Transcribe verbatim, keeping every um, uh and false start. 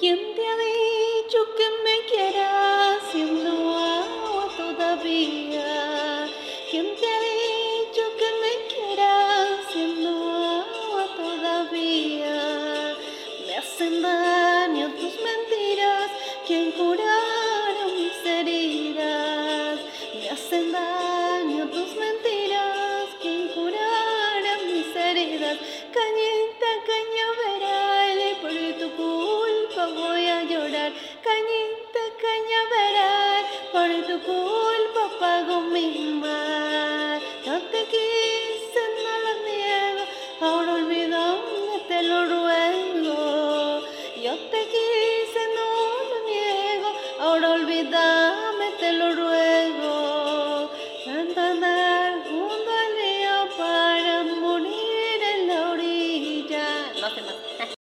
¿Quién te ha dicho que me quieras siendo agua todavía? ¿Quién te ha dicho que me quieras siendo agua todavía? Me hacen daño tus mentiras, ¿quién curará mis heridas? Me hacen daño tus mentiras, ¿quién curará mis heridas? Cañé